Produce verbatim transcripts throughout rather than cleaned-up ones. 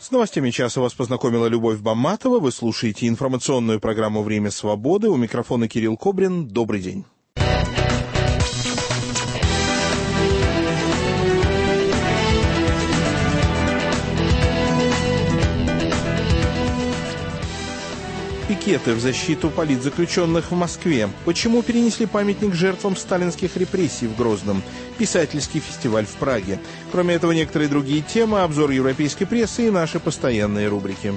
С новостями часа вас познакомила Любовь Бамматова. Вы слушаете информационную программу «Время свободы». У микрофона Кирилл Кобрин. Добрый день. Пикеты в защиту политзаключенных в Москве. Почему перенесли памятник жертвам сталинских репрессий в Грозном? Писательский фестиваль в Праге. Кроме этого, некоторые другие темы, обзор европейской прессы и наши постоянные рубрики.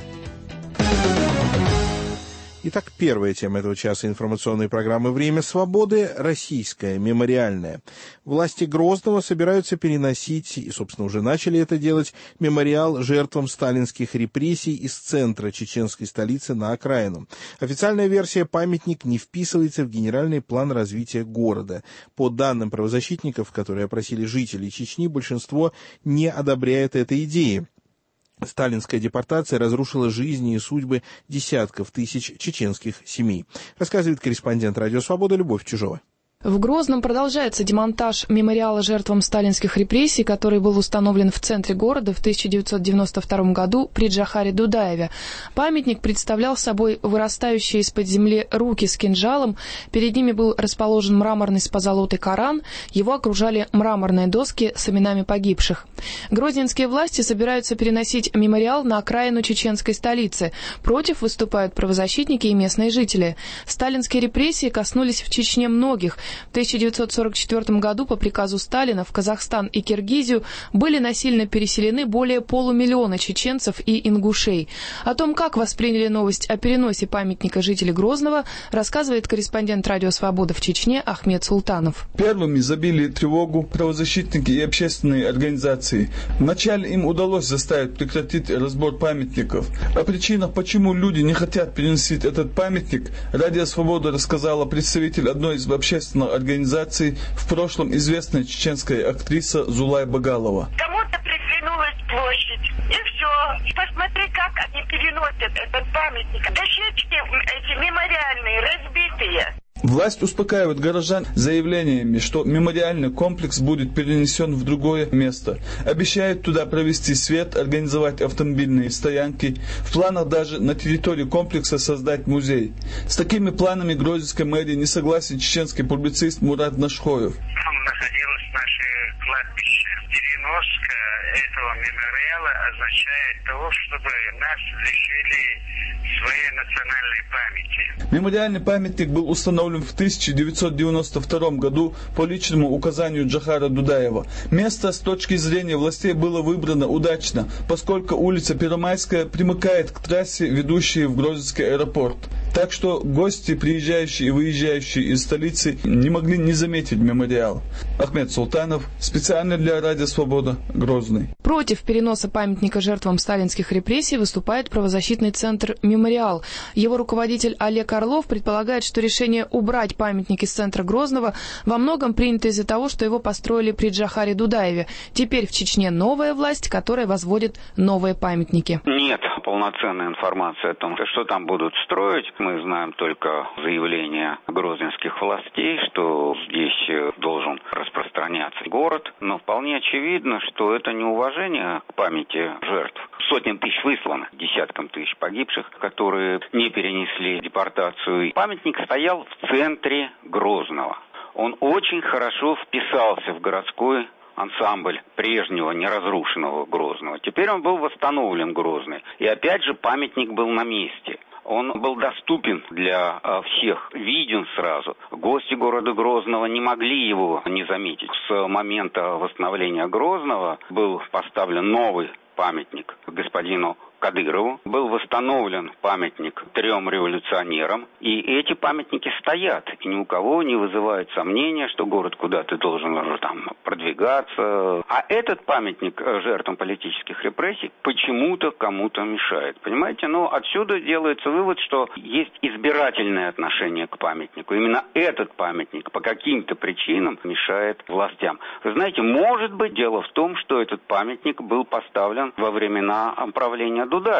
Итак, первая тема этого часа информационной программы «Время свободы» – российская, мемориальная. Власти Грозного собираются переносить, и, собственно, уже начали это делать, мемориал жертвам сталинских репрессий из центра чеченской столицы на окраину. Официальная версия: памятник не вписывается в генеральный план развития города. По данным правозащитников, которые опросили жителей Чечни, большинство не одобряет этой идеи. Сталинская депортация разрушила жизни и судьбы десятков тысяч чеченских семей. Рассказывает корреспондент «Радио Свобода» Любовь Чижова. В Грозном продолжается демонтаж мемориала жертвам сталинских репрессий, который был установлен в центре города в тысяча девятьсот девяносто втором году при Джохаре Дудаеве. Памятник представлял собой вырастающие из-под земли руки с кинжалом, перед ними был расположен мраморный с позолотой Коран, его окружали мраморные доски с именами погибших. Грозненские власти собираются переносить мемориал на окраину чеченской столицы. Против выступают правозащитники и местные жители. Сталинские репрессии коснулись в Чечне многих. В тысяча девятьсот сорок четвёртом году по приказу Сталина в Казахстан и Киргизию были насильно переселены более полумиллиона чеченцев и ингушей. О том, как восприняли новость о переносе памятника жители Грозного, рассказывает корреспондент «Радио Свобода» в Чечне Ахмед Султанов. Первыми забили тревогу правозащитники и общественные организации. Вначале им удалось заставить прекратить разбор памятников. О причинах, почему люди не хотят переносить этот памятник, «Радио Свобода» рассказала представитель одной из общественных организаций, в прошлом известная чеченская актриса Зулай Багалова. Кому-то приглянулась площадь, и все. Посмотри, как они переносят этот памятник. Дощечки эти мемориальные, разбитые. Власть успокаивает горожан заявлениями, что мемориальный комплекс будет перенесен в другое место. Обещает туда провести свет, организовать автомобильные стоянки. В планах даже на территории комплекса создать музей. С такими планами грозненской мэрии не согласен чеченский публицист Мурат Нашхоев. Там находилось наше кладбище. Переноска этого мемориала означает того, чтобы нас лишили своей национальной памяти. Мемориальный памятник был установлен в тысяча девятьсот девяносто втором году по личному указанию Джохара Дудаева. Место с точки зрения властей было выбрано удачно, поскольку улица Первомайская примыкает к трассе, ведущей в Грозненский аэропорт. Так что гости, приезжающие и выезжающие из столицы, не могли не заметить мемориал. Ахмед Султанов, специально для «Радио Свобода», Грозный. Против переноса памятника жертвам сталинских репрессий выступает правозащитный центр «Мемориал». Его руководитель Олег Орлов предполагает, что решение убрать памятник из центра Грозного во многом принято из-за того, что его построили при Джохаре Дудаеве. Теперь в Чечне новая власть, которая возводит новые памятники. Нет полноценной информации о том, что там будут строить. Мы знаем только заявления грозненских властей, что здесь должен распространяться город. Но вполне очевидно, что это неуважение к памяти жертв. Сотням тысяч выслано, десяткам тысяч погибших, которые не перенесли депортацию. Памятник стоял в центре Грозного. Он очень хорошо вписался в городской ансамбль прежнего неразрушенного Грозного. Теперь он был восстановлен Грозный. И опять же памятник был на месте. Он был доступен для э, всех, виден сразу. Гости города Грозного не могли его не заметить. С момента восстановления Грозного был поставлен новый памятник господину Кадырову, был восстановлен памятник трем революционерам, и эти памятники стоят, и ни у кого не вызывает сомнения, что город куда-то должен уже там продвигаться. А этот памятник жертвам политических репрессий почему-то кому-то мешает. Понимаете? Но отсюда делается вывод, что есть избирательное отношение к памятнику. Именно этот памятник по каким-то причинам мешает властям. Вы знаете, может быть, дело в том, что этот памятник был поставлен во времена правления Дудаева.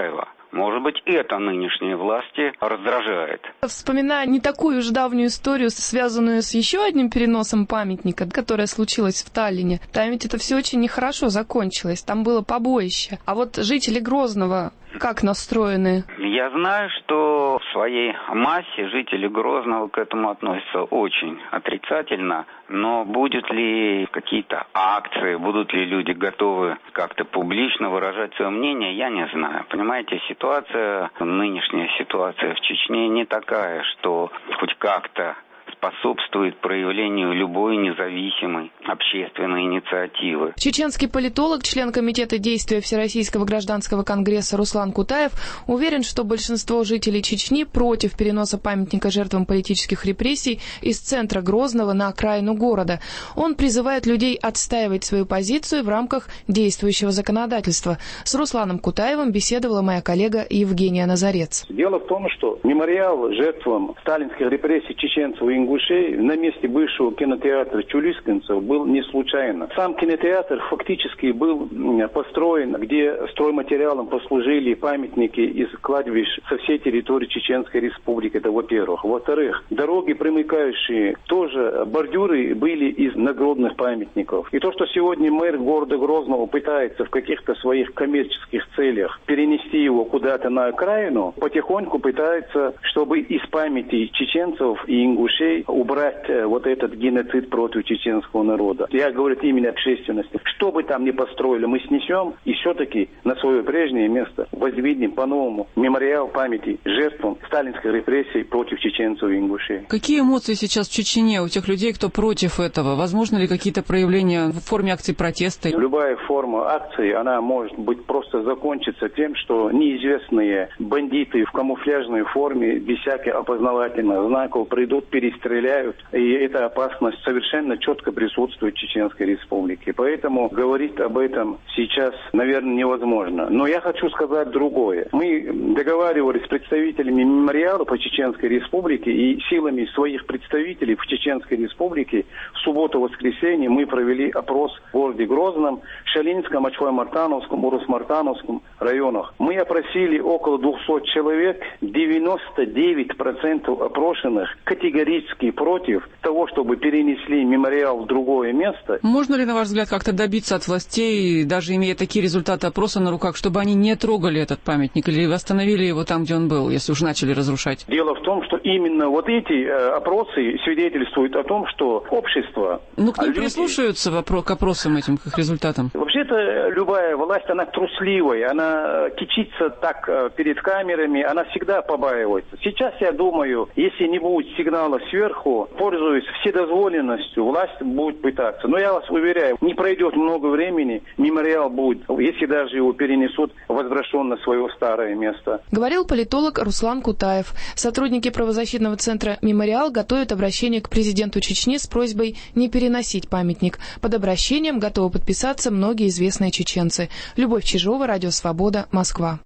Может быть, это нынешние власти раздражает. Вспоминая не такую уж давнюю историю, связанную с еще одним переносом памятника, которая случилась в Таллине, там ведь это все очень нехорошо закончилось, там было побоище. А вот жители Грозного как настроены? Я знаю, что в своей массе жители Грозного к этому относятся очень отрицательно, но будут ли какие-то акции, будут ли люди готовы как-то публично выражать свое мнение, я не знаю. Понимаете, ситуация, нынешняя ситуация в Чечне не такая, что хоть как-то способствует проявлению любой независимой общественной инициативы. Чеченский политолог, член Комитета действия Всероссийского гражданского конгресса Руслан Кутаев уверен, что большинство жителей Чечни против переноса памятника жертвам политических репрессий из центра Грозного на окраину города. Он призывает людей отстаивать свою позицию в рамках действующего законодательства. С Русланом Кутаевым беседовала моя коллега Евгения Назарец. Дело в том, что мемориал жертвам сталинских репрессий чеченцев и ингушей на месте бывшего кинотеатра Чулюскинцев был не случайно. Сам кинотеатр фактически был построен, где стройматериалом послужили памятники из кладбищ со всей территории Чеченской Республики, это во-первых. Во-вторых, дороги, примыкающие, тоже бордюры были из нагробных памятников. И то, что сегодня мэр города Грозного пытается в каких-то своих коммерческих целях перенести его куда-то на окраину, потихоньку пытается, чтобы из памяти чеченцев и ингушей убрать вот этот геноцид против чеченского народа. Я говорю именно общественности. Что бы там ни построили, мы снесем и все-таки на свое прежнее место возведем по-новому мемориал памяти жертвам сталинской репрессий против чеченцев и ингушей. Какие эмоции сейчас в Чечне у тех людей, кто против этого? Возможно ли какие-то проявления в форме акций протеста? Любая форма акции, она может быть просто закончиться тем, что неизвестные бандиты в камуфляжной форме, без всяких опознавательных знаков, придут, перестреляют, стреляют, и эта опасность совершенно четко присутствует в Чеченской Республике. Поэтому говорить об этом сейчас, наверное, невозможно. Но я хочу сказать другое. Мы договаривались с представителями мемориала по Чеченской Республике, и силами своих представителей в Чеченской Республике в субботу-воскресенье мы провели опрос в городе Грозном, Шалинском, Ачвай-Мартановском, Урус-Мартановском районах. Мы опросили около двухсот человек, девяносто девять процентов опрошенных категорически против того, чтобы перенесли мемориал в другое место. Можно ли, на ваш взгляд, как-то добиться от властей, даже имея такие результаты опроса на руках, чтобы они не трогали этот памятник или восстановили его там, где он был, если уж начали разрушать? Дело в том, что именно вот эти э, опросы свидетельствуют о том, что общество... Ну, к ним люди... прислушиваются вопро- к опросам этим, к их результатам? Вообще-то любая власть, она трусливая, она кичится так э, перед камерами, она всегда побаивается. Сейчас, я думаю, если не будет сигнала сверху, пользуясь вседозволенностью, власть будет пытаться. Но я вас уверяю, не пройдет много времени, мемориал будет, если даже его перенесут, возвращен на свое старое место. Говорил политолог Руслан Кутаев. Сотрудники правозащитного центра «Мемориал» готовят обращение к президенту Чечни с просьбой не переносить памятник. Под обращением готовы подписаться многие известные чеченцы. Любовь Чижова, Радио Свобода, Москва.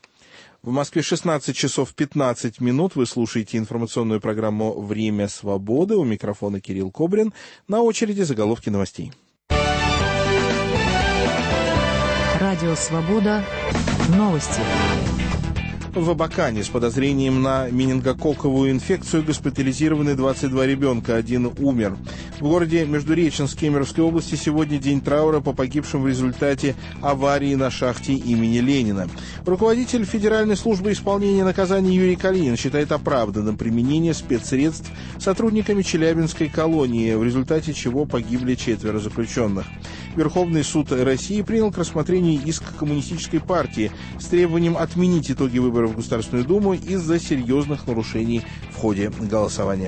В Москве шестнадцать часов пятнадцать минут. Вы слушаете информационную программу «Время свободы». У микрофона Кирилл Кобрин. На очереди заголовки новостей. Радио Свобода. Новости. В Абакане с подозрением на менингококковую инфекцию госпитализированы двадцать два ребенка, один умер. В городе Междуреченск Кемеровской области сегодня день траура по погибшим в результате аварии на шахте имени Ленина. Руководитель Федеральной службы исполнения наказаний Юрий Калинин считает оправданным применение спецсредств сотрудниками Челябинской колонии, в результате чего погибли четверо заключенных. Верховный суд России принял к рассмотрению иск Коммунистической партии с требованием отменить итоги выборов в Государственную Думу из-за серьезных нарушений в ходе голосования.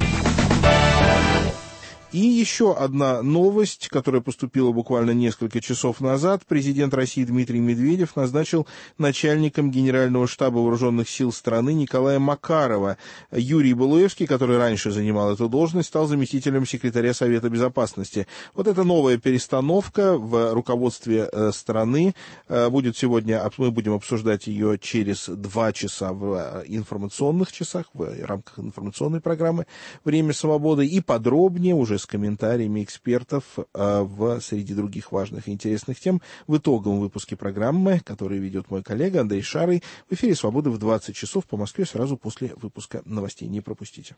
И еще одна новость, которая поступила буквально несколько часов назад. Президент России Дмитрий Медведев назначил начальником Генерального штаба вооруженных сил страны Николая Макарова. Юрий Балуевский, который раньше занимал эту должность, стал заместителем секретаря Совета Безопасности. Вот эта новая перестановка в руководстве страны будет сегодня, мы будем обсуждать ее через два часа в информационных часах, в рамках информационной программы «Время свободы», и подробнее уже с комментариями экспертов в, среди других важных и интересных тем в итоговом выпуске программы, который ведет мой коллега Андрей Шарый. В эфире «Свободы» в двадцать часов по Москве сразу после выпуска новостей. Не пропустите.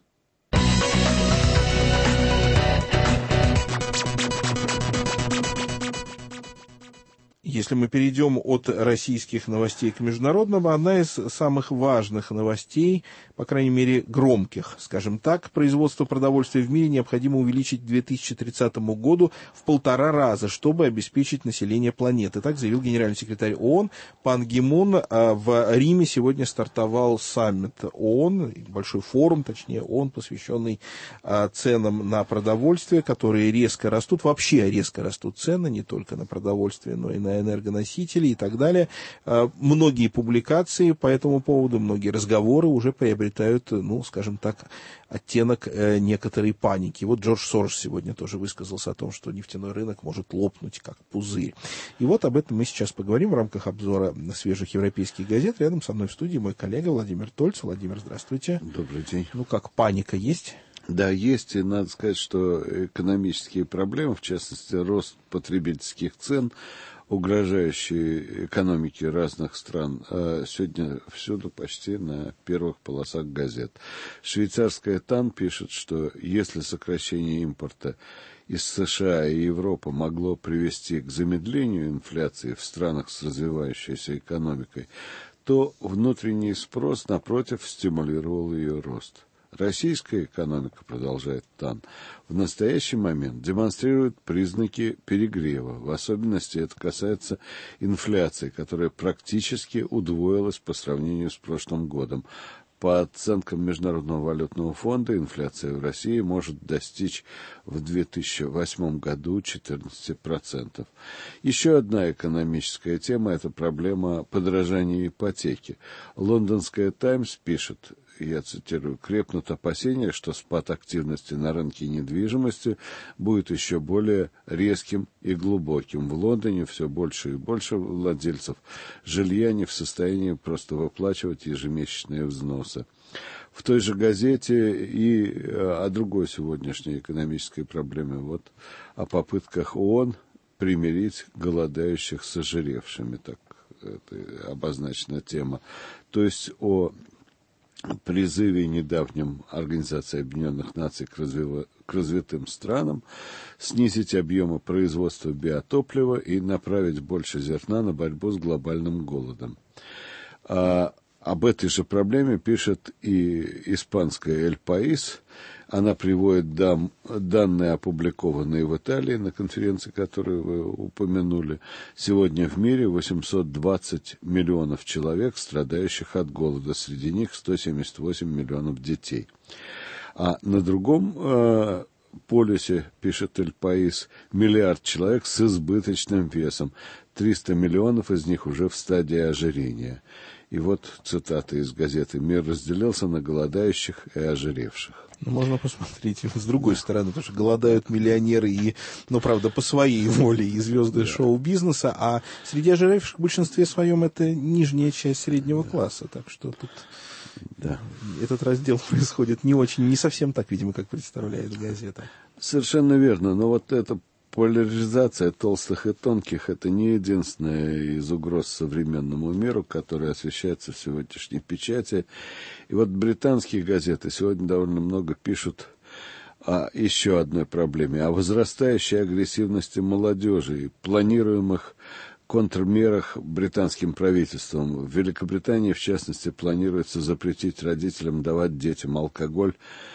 Если мы перейдем от российских новостей к международным, одна из самых важных новостей, по крайней мере громких, скажем так, производство продовольствия в мире необходимо увеличить к две тысячи тридцатому году в полтора раза, чтобы обеспечить население планеты. Так заявил генеральный секретарь ООН Пан Ги Мун. В Риме сегодня стартовал саммит ООН, большой форум, точнее ООН, посвященный ценам на продовольствие, которые резко растут. Вообще резко растут цены, не только на продовольствие, но и на энергоносители и так далее. Многие публикации по этому поводу, многие разговоры уже приобретают, ну, скажем так, оттенок некоторой паники. Вот Джордж Сорос сегодня тоже высказался о том, что нефтяной рынок может лопнуть как пузырь. И вот об этом мы сейчас поговорим в рамках обзора свежих европейских газет. Рядом со мной в студии мой коллега Владимир Тольц. Владимир, здравствуйте. Добрый день. Ну как, паника есть? Да, есть, и надо сказать, что экономические проблемы, в частности, рост потребительских цен, угрожающие экономике разных стран, сегодня всюду почти на первых полосах газет. Швейцарская ТАН пишет, что если сокращение импорта из США и Европы могло привести к замедлению инфляции в странах с развивающейся экономикой, то внутренний спрос, напротив, стимулировал ее рост. Российская экономика, продолжает ТАН, в настоящий момент демонстрирует признаки перегрева. В особенности это касается инфляции, которая практически удвоилась по сравнению с прошлым годом. По оценкам Международного валютного фонда, инфляция в России может достичь в две тысячи восьмом году четырнадцать процентов. Еще одна экономическая тема – это проблема подорожания ипотеки. Лондонская «Таймс» пишет, я цитирую, «крепнут опасения, что спад активности на рынке недвижимости будет еще более резким и глубоким. В Лондоне все больше и больше владельцев жилья не в состоянии просто выплачивать ежемесячные взносы». В той же газете и о другой сегодняшней экономической проблеме, вот о попытках ООН примирить голодающих с ожиревшими, так это обозначена тема, то есть о призыве недавнем Организации Объединенных Наций к, развив... к развитым странам снизить объемы производства биотоплива и направить больше зерна на борьбу с глобальным голодом. А, об этой же проблеме пишет и испанская «Эль Паис». Она приводит дам, данные, опубликованные в Италии на конференции, которую вы упомянули. Сегодня в мире восемьсот двадцать миллионов человек, страдающих от голода. Среди них сто семьдесят восемь миллионов детей. А на другом э, полюсе, пишет «Эль Паис», миллиард человек с избыточным весом. триста миллионов из них уже в стадии ожирения. И вот цитата из газеты: «Мир разделился на голодающих и ожиревших». Ну, можно посмотреть с другой стороны, потому что голодают миллионеры и, ну, правда, по своей воле, и звезды да. шоу-бизнеса, а среди ожиревших в большинстве своем это нижняя часть среднего да. класса, так что тут да. этот раздел происходит не очень, не совсем так, видимо, как представляет газета. Совершенно верно, но вот это поляризация толстых и тонких – это не единственная из угроз современному миру, которая освещается в сегодняшней печати. И вот британские газеты сегодня довольно много пишут о еще одной проблеме – о возрастающей агрессивности молодежи и планируемых контрмерах британским правительством. В Великобритании, в частности, планируется запретить родителям давать детям алкоголь.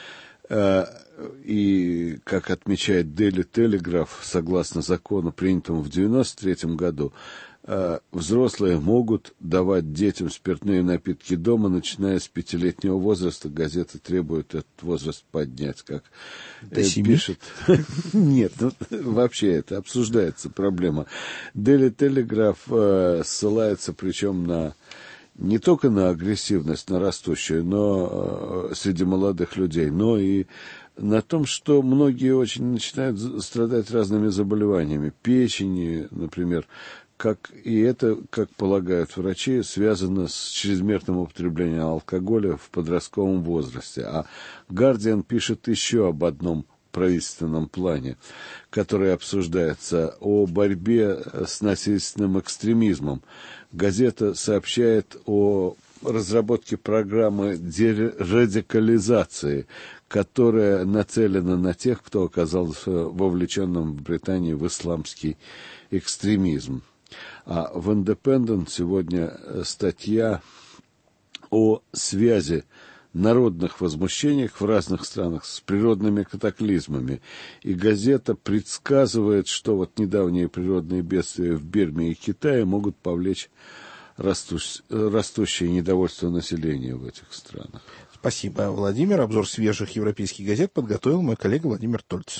И, как отмечает Daily Telegraph, согласно закону, принятому в девяносто третьем году, взрослые могут давать детям спиртные напитки дома, начиная с пятилетнего возраста. Газета требует этот возраст поднять, как пишет. Нет, вообще это обсуждается проблема. Daily Telegraph ссылается причем на не только на агрессивность, на растущую, но э, среди молодых людей, но и на том, что многие очень начинают страдать разными заболеваниями, печени, например, как, и это, как полагают врачи, связано с чрезмерным употреблением алкоголя в подростковом возрасте. А «Гардиан» пишет еще об одном правительственном плане, который обсуждается, о борьбе с насильственным экстремизмом. Газета сообщает о разработке программы дерадикализации, которая нацелена на тех, кто оказался вовлеченным в Британии в исламский экстремизм. А в «Индепендент» сегодня статья о связи народных возмущениях в разных странах с природными катаклизмами. И газета предсказывает, что вот недавние природные бедствия в Бирме и Китае могут повлечь растущ... растущее недовольство населения в этих странах. Спасибо, Владимир. Обзор свежих европейских газет подготовил мой коллега Владимир Тольц.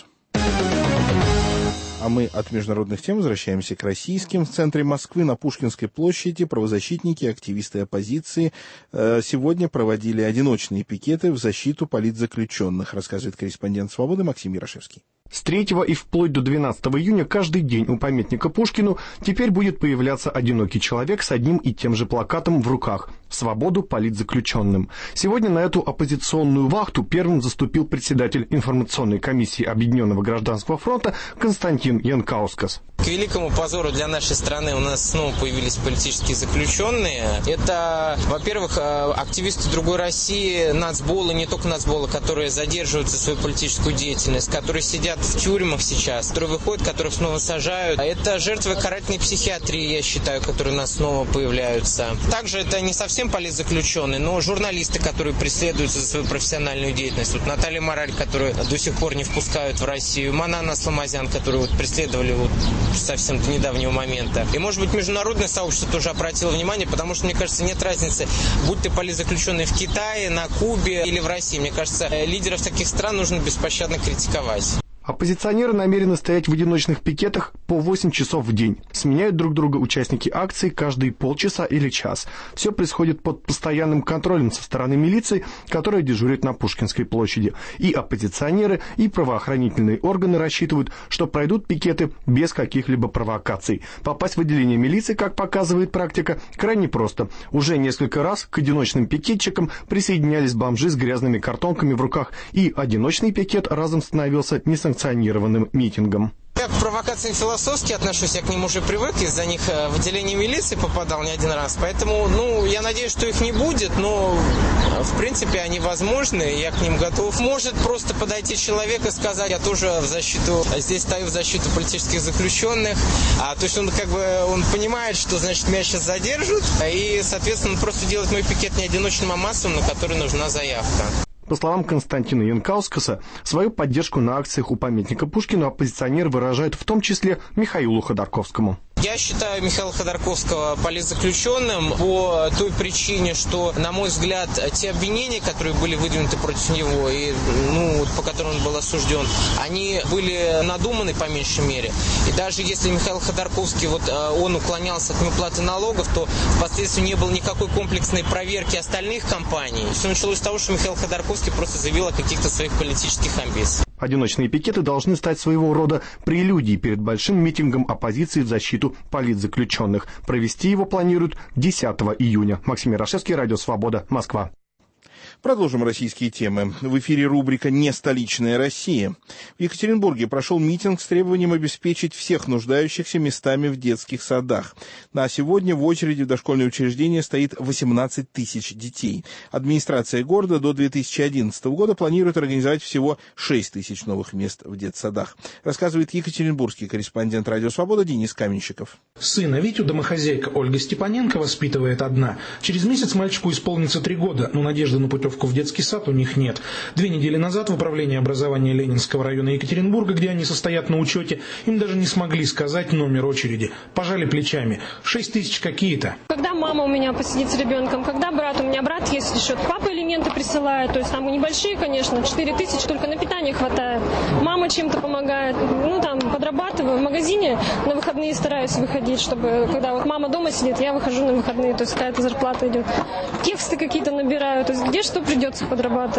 А мы от международных тем возвращаемся к российским. В центре Москвы на Пушкинской площади правозащитники, активисты оппозиции сегодня проводили одиночные пикеты в защиту политзаключенных, рассказывает корреспондент «Свободы» Максим Ярошевский. С третьего и вплоть до двенадцатого июня каждый день у памятника Пушкину теперь будет появляться одинокий человек с одним и тем же плакатом в руках «Свободу политзаключенным». Сегодня на эту оппозиционную вахту первым заступил председатель информационной комиссии Объединенного гражданского фронта Константин Янкаускас. К великому позору для нашей страны у нас снова появились политические заключенные. Это, во-первых, активисты другой России, нацболы, не только нацболы, которые задерживают за свою политическую деятельность, которые сидят в тюрьмах сейчас, которые выходят, которых снова сажают. Это жертвы карательной психиатрии, я считаю, которые у нас снова появляются. Также это не совсем политзаключенные, но журналисты, которые преследуются за свою профессиональную деятельность. Вот Наталья Мораль, которую до сих пор не впускают в Россию, Манана Сламазян, которую вот преследовали вот совсем до недавнего момента. И, может быть, международное сообщество тоже обратило внимание, потому что, мне кажется, нет разницы, будь ты политзаключенный в Китае, на Кубе или в России. Мне кажется, лидеров таких стран нужно беспощадно критиковать. Оппозиционеры намерены стоять в одиночных пикетах по восемь часов в день. Сменяют друг друга участники акции каждые полчаса или час. Все происходит под постоянным контролем со стороны милиции, которая дежурит на Пушкинской площади. И оппозиционеры, и правоохранительные органы рассчитывают, что пройдут пикеты без каких-либо провокаций. Попасть в отделение милиции, как показывает практика, крайне просто. Уже несколько раз к одиночным пикетчикам присоединялись бомжи с грязными картонками в руках, и одиночный пикет разом становился несанкционированным санкционированным митингом. Я к провокациям философски отношусь, я к ним уже привык, из-за них в отделение милиции попадал не один раз, поэтому, ну, я надеюсь, что их не будет, но, в принципе, они возможны, я к ним готов. Может просто подойти человек и сказать, я тоже в защиту, здесь стою в защиту политических заключенных, а, то есть он как бы, он понимает, что, значит, меня сейчас задержат, и, соответственно, он просто делает мой пикет не одиночным, а массовым, на который нужна заявка. По словам Константина Янкаускаса, свою поддержку на акциях у памятника Пушкину оппозиционеры выражают в том числе Михаилу Ходорковскому. Я считаю Михаила Ходорковского политзаключенным по той причине, что, на мой взгляд, те обвинения, которые были выдвинуты против него, и, ну, по которым он был осужден, они были надуманы по меньшей мере. И даже если Михаил Ходорковский, вот, он уклонялся от неуплаты налогов, то впоследствии не было никакой комплексной проверки остальных компаний. Все началось с того, что Михаил Ходорковский просто заявил о каких-то своих политических амбициях. Одиночные пикеты должны стать своего рода прелюдией перед большим митингом оппозиции в защиту политзаключенных. Провести его планируют десятого июня. Максим Ярошевский, Радио Свобода, Москва. Продолжим российские темы. В эфире рубрика «Не столичная Россия». В Екатеринбурге прошел митинг с требованием обеспечить всех нуждающихся местами в детских садах. На сегодня в очереди в дошкольные учреждения стоит восемнадцать тысяч детей. Администрация города до две тысячи одиннадцатого года планирует организовать всего шесть тысяч новых мест в детсадах. Рассказывает екатеринбургский корреспондент «Радио Свобода» Денис Каменщиков. Сына Витю домохозяйка Ольга Степаненко воспитывает одна. Через месяц мальчику исполнится три года, но надежды на путевку в детский сад у них нет. Две недели назад в управлении образования Ленинского района Екатеринбурга, где они состоят на учете, им даже не смогли сказать номер очереди. Пожали плечами. Шесть тысяч какие-то. Когда мама у меня посидит с ребенком, когда брат, у меня брат есть счет, папа элементы присылает, то есть там небольшие, конечно, четыре тысячи, только на питание хватает. Мама чем-то помогает, ну там подрабатываю. В магазине на выходные стараюсь выходить, чтобы когда вот мама дома сидит, я выхожу на выходные, то есть какая-то зарплата идет. Тексты какие-то набираю, то есть где что придется, подрабатываю.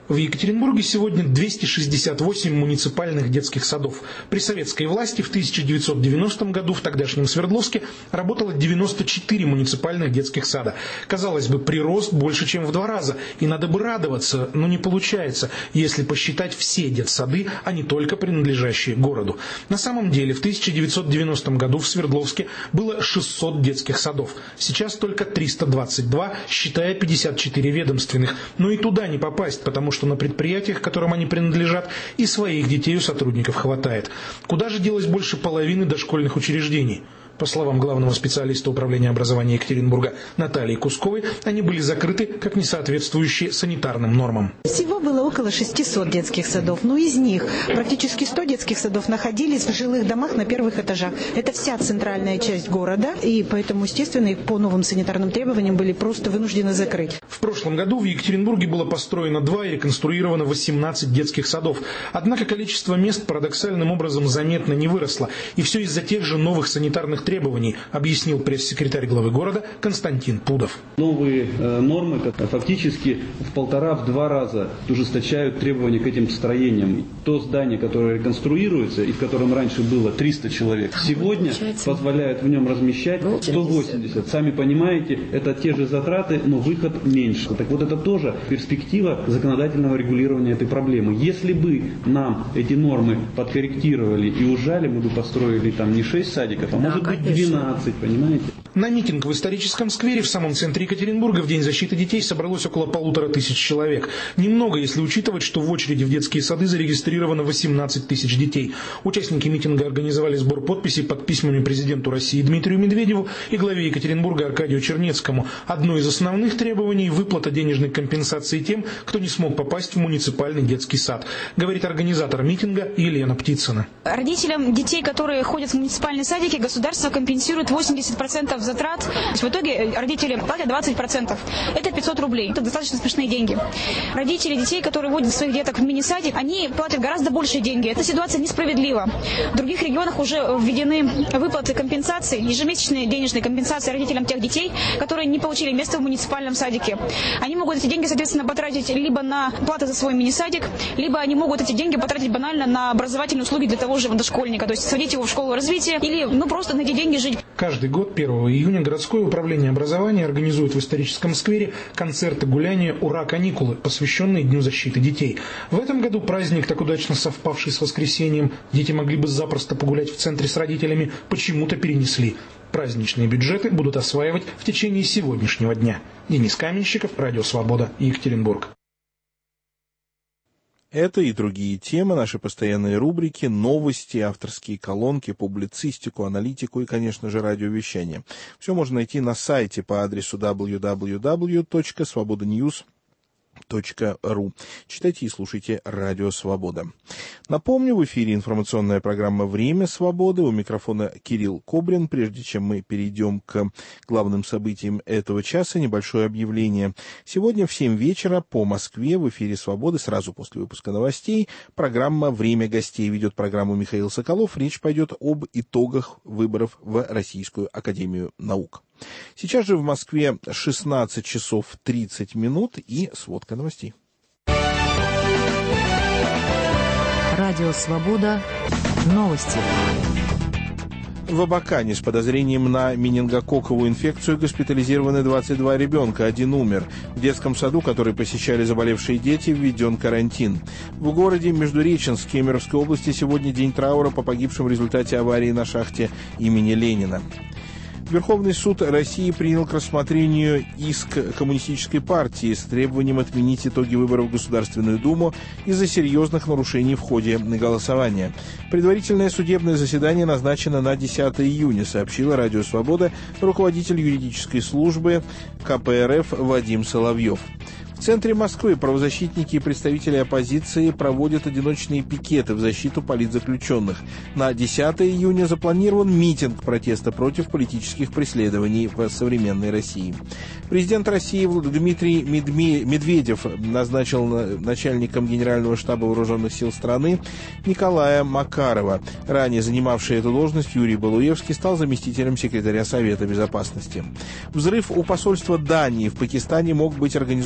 В Екатеринбурге сегодня двести шестьдесят восемь муниципальных детских садов. При советской власти в тысяча девятьсот девяностом году в тогдашнем Свердловске работало девяносто четыре муниципальных детских сада. Казалось бы, прирост больше, чем в два раза. И надо бы радоваться, но не получается, если посчитать все детсады, а не только принадлежащие городу. На самом деле в тысяча девятьсот девяностом году в Свердловске было шестьсот детских садов. Сейчас только триста двадцать два, считая пятьдесят четыре ведомственных. Но и туда не попасть, потому что что на предприятиях, которым они принадлежат, и своих детей у сотрудников хватает. Куда же делось больше половины дошкольных учреждений? По словам главного специалиста управления образования Екатеринбурга Натальи Кусковой, они были закрыты как несоответствующие санитарным нормам. Всего было около шестисот детских садов, но из них практически сто детских садов находились в жилых домах на первых этажах. Это вся центральная часть города, и поэтому, естественно, их по новым санитарным требованиям были просто вынуждены закрыть. В прошлом году в Екатеринбурге было построено два и реконструировано восемнадцать детских садов. Однако количество мест парадоксальным образом заметно не выросло, и все из-за тех же новых санитарных требований, объяснил пресс-секретарь главы города Константин Пудов. Новые э, нормы фактически в полтора-два раза ужесточают требования к этим строениям. То здание, которое реконструируется и в котором раньше было триста человек, сегодня позволяет в нем размещать сто восемьдесят. Сами понимаете, это те же затраты, но выход меньше. Так вот, это тоже перспектива законодательного регулирования этой проблемы. Если бы нам эти нормы подкорректировали и ужали, мы бы построили там не шесть садиков, а может быть двенадцать, понимаете? На митинг в историческом сквере в самом центре Екатеринбурга в День защиты детей собралось около полутора тысяч человек. Немного, если учитывать, что в очереди в детские сады зарегистрировано восемнадцать тысяч детей. Участники митинга организовали сбор подписей под письмами президенту России Дмитрию Медведеву и главе Екатеринбурга Аркадию Чернецкому. Одно из основных требований – выплата денежной компенсации тем, кто не смог попасть в муниципальный детский сад, говорит организатор митинга Елена Птицына. Родителям детей, которые ходят в муниципальные садики, государство компенсирует восемьдесят процентов затрат. В итоге родители платят двадцать процентов. Это пятьсот рублей. Это достаточно смешные деньги. Родители детей, которые водят своих деток в мини-садик, они платят гораздо большие деньги. Эта ситуация несправедлива. В других регионах уже введены выплаты компенсации, ежемесячные денежные компенсации родителям тех детей, которые не получили место в муниципальном садике. Они могут эти деньги, соответственно, потратить либо на плату за свой мини-садик, либо они могут эти деньги потратить банально на образовательные услуги для того же дошкольника, то есть сводить его в школу развития или ну просто на эти деньги жить. Каждый год первого июня городское управление образования организует в историческом сквере концерты гуляния «Ура, каникулы», посвященные Дню защиты детей. В этом году праздник, так удачно совпавший с воскресеньем, дети могли бы запросто погулять в центре с родителями, почему-то перенесли. Праздничные бюджеты будут осваивать в течение сегодняшнего дня. Денис Каменщиков, Радио Свобода, Екатеринбург. Это и другие темы, наши постоянные рубрики, новости, авторские колонки, публицистику, аналитику и, конечно же, радиовещание. Все можно найти на сайте по адресу дабл ю дабл ю дабл ю точка свобода ньюс точка ру. Читайте и слушайте Радио Свобода. Напомню, в эфире информационная программа «Время свободы». У микрофона Кирилл Кобрин. Прежде чем мы перейдем к главным событиям этого часа, небольшое объявление. Сегодня в семь вечера по Москве в эфире «Свободы», сразу после выпуска новостей, программа «Время гостей». Ведет программу Михаил Соколов. Речь пойдет об итогах выборов в Российскую академию наук. Сейчас же в Москве шестнадцать часов тридцать минут и сводка новостей. Радио «Свобода». Новости. В Абакане с подозрением на менингококковую инфекцию госпитализированы двадцать два ребенка, один умер. В детском саду, который посещали заболевшие дети, введен карантин. В городе Междуреченск Кемеровской области сегодня день траура по погибшим в результате аварии на шахте имени Ленина. Верховный суд России принял к рассмотрению иск Коммунистической партии с требованием отменить итоги выборов в Государственную Думу из-за серьезных нарушений в ходе голосования. Предварительное судебное заседание назначено на десятое июня, сообщила Радио Свобода руководитель юридической службы ка пэ эр эф Вадим Соловьев. В центре Москвы правозащитники и представители оппозиции проводят одиночные пикеты в защиту политзаключенных. На десятое июня запланирован митинг протеста против политических преследований в современной России. Президент России Дмитрий Медведев назначил начальником Генерального штаба вооруженных сил страны Николая Макарова. Ранее занимавший эту должность Юрий Балуевский стал заместителем секретаря Совета Безопасности. Взрыв у посольства Дании в Пакистане мог быть организован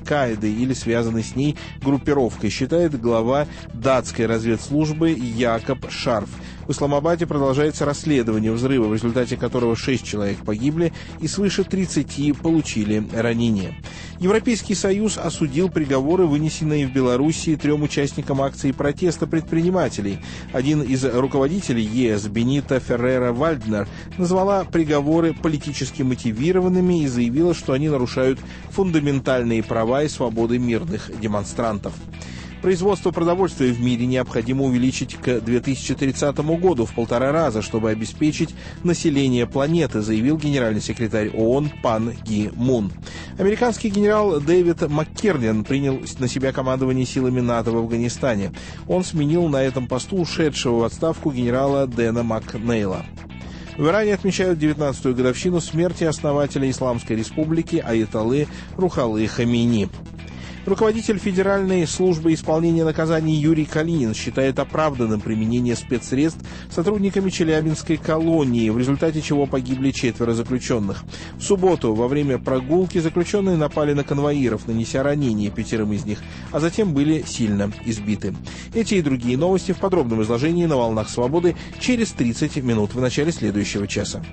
Аль-Каидой или связанной с ней группировкой, считает глава датской разведслужбы Якоб Шарф. В Исламабаде продолжается расследование взрыва, в результате которого шесть человек погибли и свыше тридцати получили ранения. Европейский Союз осудил приговоры, вынесенные в Белоруссии трем участникам акции протеста предпринимателей. Один из руководителей ЕС, Бенита Феррера-Вальднер, назвала приговоры политически мотивированными и заявила, что они нарушают фундаментальные права и свободы мирных демонстрантов. Производство продовольствия в мире необходимо увеличить к две тысячи тридцатому году в полтора раза, чтобы обеспечить население планеты, заявил генеральный секретарь ООН Пан Ги Мун. Американский генерал Дэвид МакКернан принял на себя командование силами НАТО в Афганистане. Он сменил на этом посту ушедшего в отставку генерала Дэна Макнейла. В Иране отмечают девятнадцатую годовщину смерти основателя Исламской республики аятоллы Рухалы Хамини. Руководитель Федеральной службы исполнения наказаний Юрий Калинин считает оправданным применение спецсредств сотрудниками Челябинской колонии, в результате чего погибли четверо заключенных. В субботу во время прогулки заключенные напали на конвоиров, нанеся ранения пятерым из них, а затем были сильно избиты. Эти и другие новости в подробном изложении на «Волнах Свободы» через тридцать минут в начале следующего часа.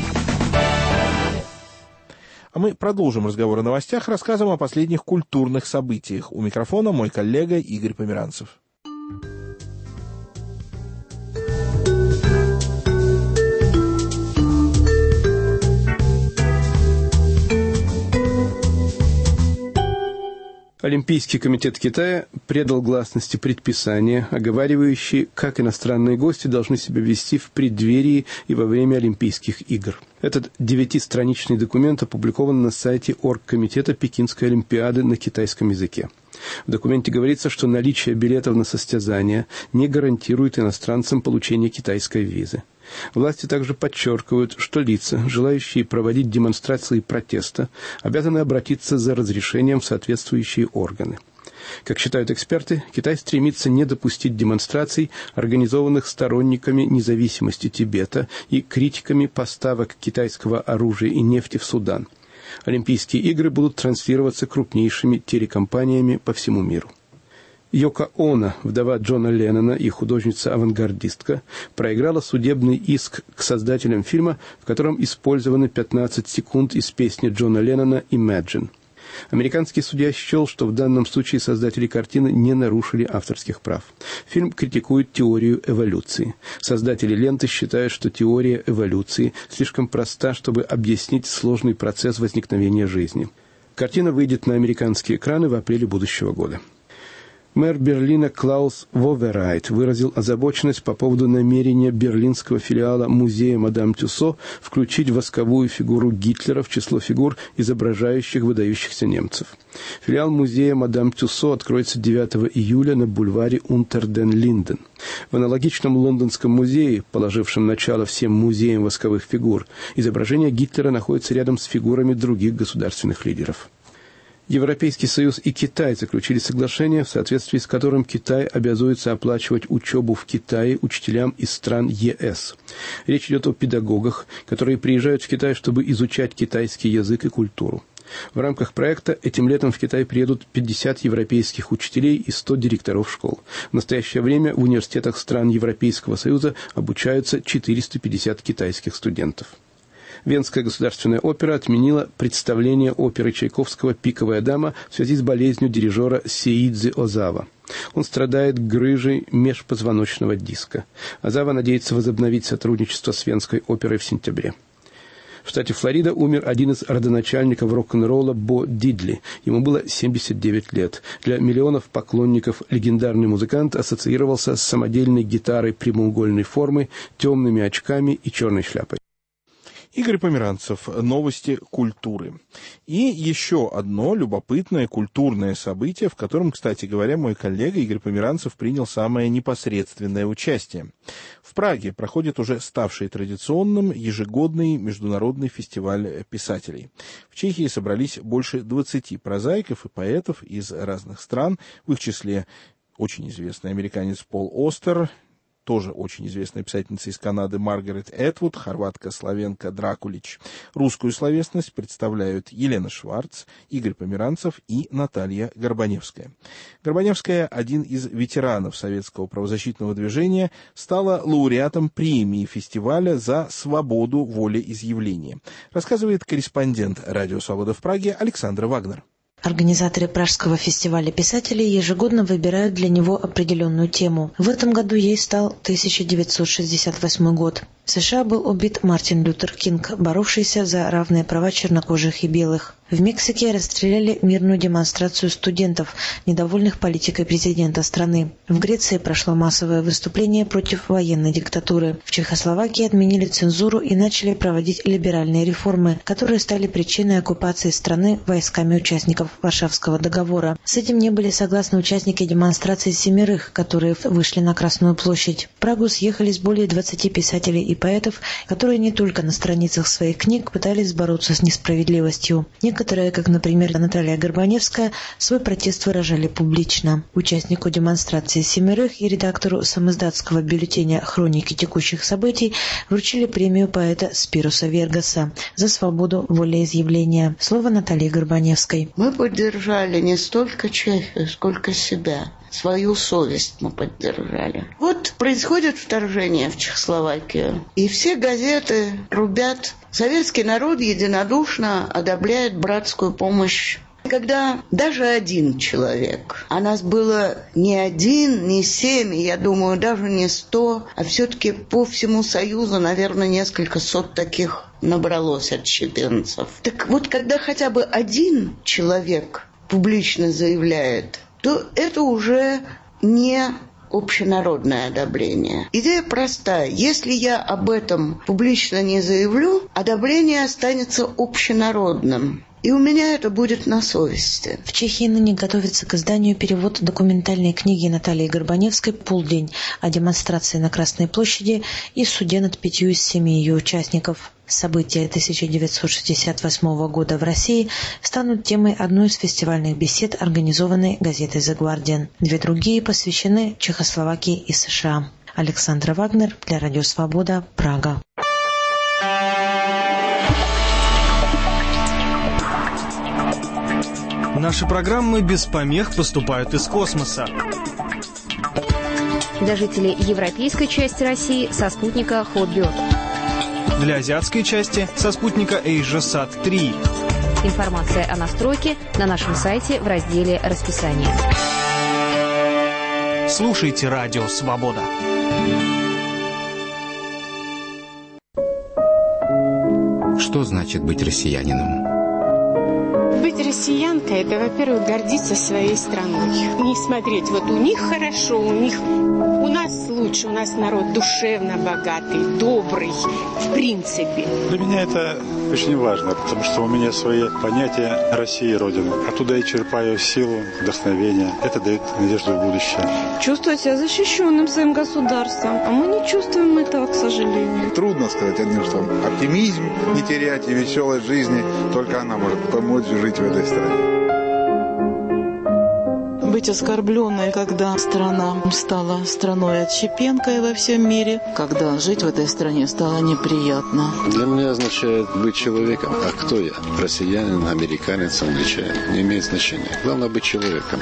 А мы продолжим разговор о новостях рассказом о последних культурных событиях. У микрофона мой коллега Игорь Померанцев. Олимпийский комитет Китая предал гласности предписания, оговаривающие, как иностранные гости должны себя вести в преддверии и во время Олимпийских игр. Этот девятистраничный документ опубликован на сайте оргкомитета Пекинской Олимпиады на китайском языке. В документе говорится, что наличие билетов на состязания не гарантирует иностранцам получение китайской визы. Власти также подчеркивают, что лица, желающие проводить демонстрации протеста, обязаны обратиться за разрешением в соответствующие органы. Как считают эксперты, Китай стремится не допустить демонстраций, организованных сторонниками независимости Тибета и критиками поставок китайского оружия и нефти в Судан. Олимпийские игры будут транслироваться крупнейшими телекомпаниями по всему миру. Йоко Оно, вдова Джона Леннона и художница-авангардистка, проиграла судебный иск к создателям фильма, в котором использованы пятнадцать секунд из песни Джона Леннона «Imagine». Американский судья счел, что в данном случае создатели картины не нарушили авторских прав. Фильм критикует теорию эволюции. Создатели ленты считают, что теория эволюции слишком проста, чтобы объяснить сложный процесс возникновения жизни. Картина выйдет на американские экраны в апреле будущего года. Мэр Берлина Клаус Воверайт выразил озабоченность по поводу намерения берлинского филиала музея Мадам Тюссо включить восковую фигуру Гитлера в число фигур, изображающих выдающихся немцев. Филиал музея Мадам Тюссо откроется девятого июля на бульваре Унтер-ден-Линден. В аналогичном лондонском музее, положившем начало всем музеям восковых фигур, изображение Гитлера находится рядом с фигурами других государственных лидеров. Европейский Союз и Китай заключили соглашение, в соответствии с которым Китай обязуется оплачивать учебу в Китае учителям из стран ЕС. Речь идет о педагогах, которые приезжают в Китай, чтобы изучать китайский язык и культуру. В рамках проекта этим летом в Китай приедут пятьдесят европейских учителей и сто директоров школ. В настоящее время в университетах стран Европейского Союза обучаются четыреста пятьдесят китайских студентов. Венская государственная опера отменила представление оперы Чайковского «Пиковая дама» в связи с болезнью дирижера Сеидзи Озава. Он страдает грыжей межпозвоночного диска. Озава надеется возобновить сотрудничество с Венской оперой в сентябре. В штате Флорида умер один из родоначальников рок-н-ролла Бо Дидли. Ему было семьдесят девять лет. Для миллионов поклонников легендарный музыкант ассоциировался с самодельной гитарой прямоугольной формы, темными очками и черной шляпой. Игорь Померанцев. Новости культуры. И еще одно любопытное культурное событие, в котором, кстати говоря, мой коллега Игорь Померанцев принял самое непосредственное участие. В Праге проходит уже ставший традиционным ежегодный международный фестиваль писателей. В Чехии собрались больше двадцати прозаиков и поэтов из разных стран, в их числе очень известный американец Пол Остер, тоже очень известная писательница из Канады Маргарет Этвуд, хорватка-славенка Дракулич. Русскую словесность представляют Елена Шварц, Игорь Померанцев и Наталья Горбаневская. Горбаневская, один из ветеранов советского правозащитного движения, стала лауреатом премии фестиваля за свободу волеизъявления. Рассказывает корреспондент «Радио Свобода» в Праге Александра Вагнер. Организаторы Пражского фестиваля писателей ежегодно выбирают для него определенную тему. В этом году ей стал тысяча девятьсот шестьдесят восьмой год. В США был убит Мартин Лютер Кинг, боровшийся за равные права чернокожих и белых. В Мексике расстреляли мирную демонстрацию студентов, недовольных политикой президента страны. В Греции прошло массовое выступление против военной диктатуры. В Чехословакии отменили цензуру и начали проводить либеральные реформы, которые стали причиной оккупации страны войсками участников Варшавского договора. С этим не были согласны участники демонстрации семерых, которые вышли на Красную площадь. В Прагу съехались более двадцати писателей и поэтов, которые не только на страницах своих книг пытались бороться с несправедливостью. Некоторые, как, например, Наталья Горбаневская, свой протест выражали публично. Участнику демонстрации семерых и редактору самиздатского бюллетеня «Хроники текущих событий» вручили премию поэта Спируса Вергаса за свободу волеизъявления. Слово Натальи Горбаневской. Мы поддержали не столько Чехию, сколько себя. Свою совесть мы поддержали. Вот происходит вторжение в Чехословакию, и все газеты рубят. Советский народ единодушно одобряет братскую помощь. Когда даже один человек, а нас было не один, не семь, я думаю, даже не сто, а все-таки по всему Союзу, наверное, несколько сот таких набралось отщепенцев. Так вот, когда хотя бы один человек публично заявляет, то это уже не общенародное одобрение. Идея простая. Если я об этом публично не заявлю, одобрение останется общенародным. И у меня это будет на совести. В Чехии ныне готовится к изданию перевод документальной книги Натальи Горбаневской «Полдень» о демонстрации на Красной площади и суде над пятью из семи ее участников. События тысяча девятьсот шестьдесят восьмого года в России станут темой одной из фестивальных бесед, организованной газетой «The Guardian». Две другие посвящены Чехословакии и США. Александра Вагнер для Радио Свобода, Прага. Наши программы без помех поступают из космоса. Для жителей европейской части России со спутника Hotbird. Для азиатской части со спутника AsiaSat три. Информация о настройке на нашем сайте в разделе «Расписание». Слушайте Радио Свобода. Что значит быть россиянином? Быть россиянкой – это, во-первых, гордиться своей страной. Не смотреть, вот у них хорошо, у них... У нас лучше, у нас народ душевно богатый, добрый, в принципе. Для меня это очень важно, потому что у меня свои понятия России и Родины. Оттуда я черпаю силу, вдохновение. Это дает надежду в будущее. Чувствовать себя защищенным своим государством. А мы не чувствуем этого, к сожалению. Трудно сказать одним словом. Оптимизм не терять и веселость жизни, только она может помочь жить в этой стране. Быть оскорбленной, когда страна стала страной отщепенкой во всем мире, когда жить в этой стране стало неприятно. Для меня означает быть человеком. А кто я? Россиянин, американец, англичанин. Не имеет значения. Главное быть человеком.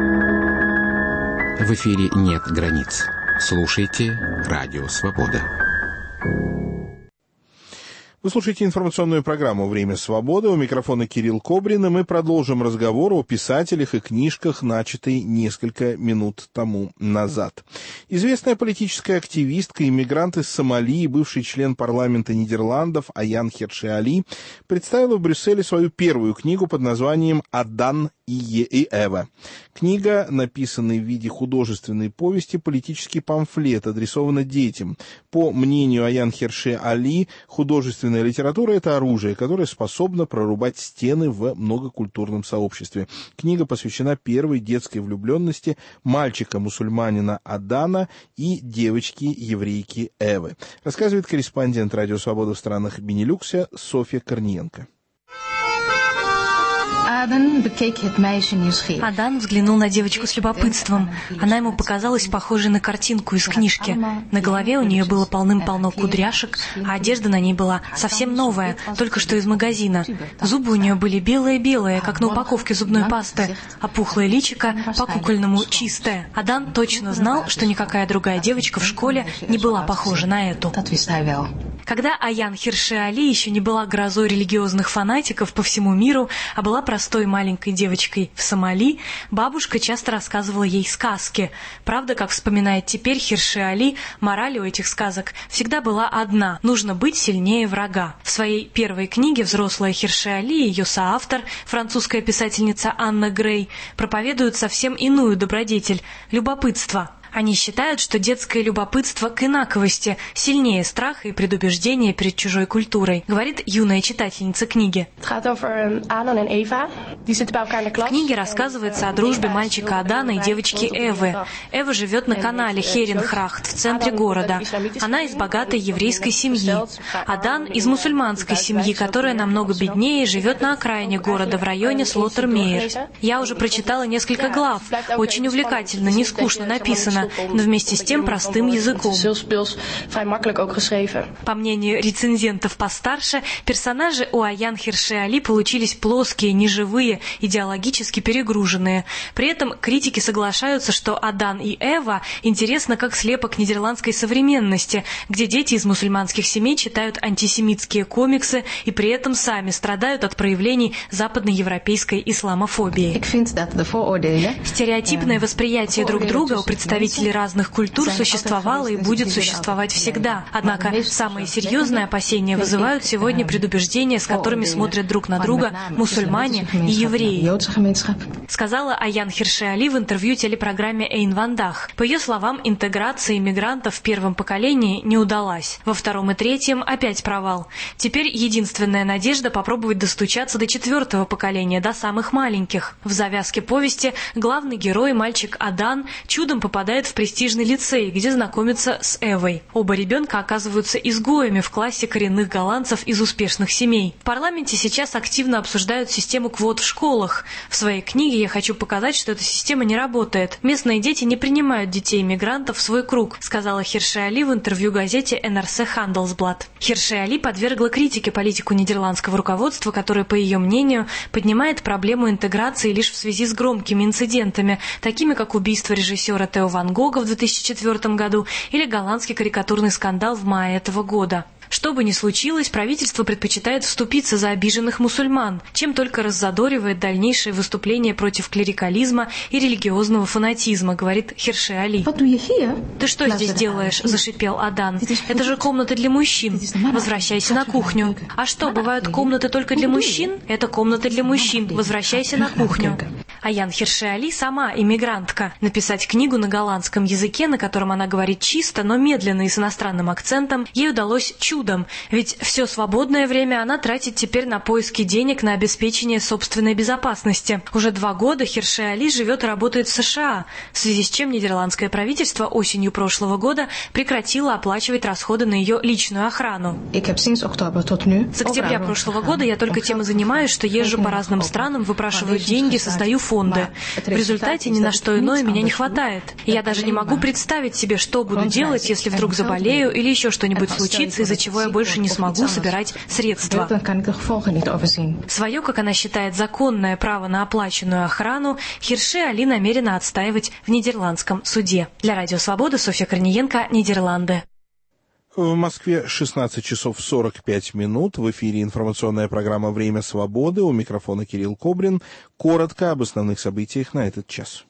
В эфире нет границ. Слушайте Радио Свобода. Вы слушаете информационную программу «Время свободы». У микрофона Кирилл Кобрин, и мы продолжим разговор о писателях и книжках, начатый несколько минут тому назад. Известная политическая активистка, иммигрант из Сомали и бывший член парламента Нидерландов Аян Херши Али представила в Брюсселе свою первую книгу под названием «Адан и Эва». Книга, написанная в виде художественной повести, политический памфлет, адресована детям. По мнению Аян Херши Али, художественная литература – это оружие, которое способно прорубать стены в многокультурном сообществе. Книга посвящена первой детской влюбленности мальчика-мусульманина Адана и девочки-еврейки Эвы. Рассказывает корреспондент Радио Свобода в странах Бенилюкса Софья Корниенко. Адан взглянул на девочку с любопытством. Она ему показалась похожей на картинку из книжки. На голове у нее было полным-полно кудряшек, а одежда на ней была совсем новая, только что из магазина. Зубы у нее были белые-белые, как на упаковке зубной пасты, а пухлое личико по-кукольному чистое. Адан точно знал, что никакая другая девочка в школе не была похожа на эту. Когда Аян Хирши Али еще не была грозой религиозных фанатиков по всему миру, а была простой маленькой девочкой в Сомали, бабушка часто рассказывала ей сказки. Правда, как вспоминает теперь Хирши Али, мораль у этих сказок всегда была одна – нужно быть сильнее врага. В своей первой книге «Взрослая Хирши Али» и ее соавтор, французская писательница Анна Грей, проповедуют совсем иную добродетель – любопытство. Они считают, что детское любопытство к инаковости сильнее страха и предубеждения перед чужой культурой, говорит юная читательница книги. В книге рассказывается о дружбе мальчика Адана и девочки Эвы. Эва живет на канале Херенхрахт в центре города. Она из богатой еврейской семьи. Адан из мусульманской семьи, которая намного беднее и живет на окраине города в районе Слоттермейер. Я уже прочитала несколько глав. Очень увлекательно, не скучно написано, но вместе с тем простым языком. По мнению рецензентов постарше, персонажи у Аян Хирши Али получились плоские, неживые, идеологически перегруженные. При этом критики соглашаются, что Адан и Эва интересны как слепок нидерландской современности, где дети из мусульманских семей читают антисемитские комиксы и при этом сами страдают от проявлений западноевропейской исламофобии. Стереотипное восприятие друг друга у представителей разных культур существовало и будет существовать всегда. Однако самые серьезные опасения вызывают сегодня предубеждения, с которыми смотрят друг на друга мусульмане и евреи, сказала Аян Хирши Али в интервью телепрограмме «Эйн Вандах». По ее словам, интеграция иммигрантов в первом поколении не удалась. Во втором и третьем опять провал. Теперь единственная надежда попробовать достучаться до четвертого поколения, до самых маленьких. В завязке повести главный герой, мальчик Адан, чудом попадает в престижный лицей, где знакомится с Эвой. Оба ребенка оказываются изгоями в классе коренных голландцев из успешных семей. В парламенте сейчас активно обсуждают систему квот в школах. В своей книге я хочу показать, что эта система не работает. Местные дети не принимают детей-мигрантов в свой круг, сказала Хирши Али в интервью газете эн эр си Handelsblad. Хирши Али подвергла критике политику нидерландского руководства, которое, по ее мнению, поднимает проблему интеграции лишь в связи с громкими инцидентами, такими как убийство режиссера Тео Ван Гога в две тысячи четвёртом году или голландский карикатурный скандал в мае этого года. Что бы ни случилось, правительство предпочитает вступиться за обиженных мусульман, чем только раззадоривает дальнейшее выступление против клерикализма и религиозного фанатизма, говорит Хирши Али. «Ты что здесь делаешь?» – зашипел Адан. «Это же комната для мужчин. Возвращайся на кухню». «А что, бывают комнаты только для мужчин?» «Это комната для мужчин. Возвращайся на кухню». Аян Хирши Али сама иммигрантка. Написать книгу на голландском языке, на котором она говорит чисто, но медленно и с иностранным акцентом, ей удалось чудом, ведь все свободное время она тратит теперь на поиски денег на обеспечение собственной безопасности. Уже два года Хирши Али живет и работает в США, в связи с чем нидерландское правительство осенью прошлого года прекратило оплачивать расходы на ее личную охрану. С октября прошлого года я только тем и занимаюсь, что езжу по разным странам, выпрашиваю деньги, создаю фонды. В результате ни на что иное меня не хватает. И я даже не могу представить себе, что буду делать, если вдруг заболею или еще что-нибудь случится, из-за чего я больше не смогу собирать средства. Свое, как она считает, законное право на оплаченную охрану Хирши Али намерена отстаивать в нидерландском суде. Для Радио Свобода Софья Корниенко, Нидерланды. В Москве шестнадцать часов сорок пять минут. В эфире информационная программа «Время свободы». У микрофона Кирилл Кобрин. Коротко об основных событиях на этот час.